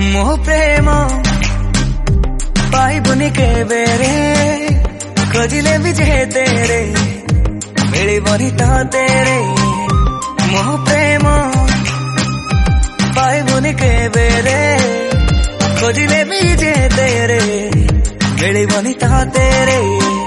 मोह प्रेम पाइबुनि केबे रे खोजिले भी जे तेरे मिलिबनि तो तेरे मोह प्रेम पाइबुनि केबे रे खोजिले भी जे तेरे मिलिबनि तो तेरे।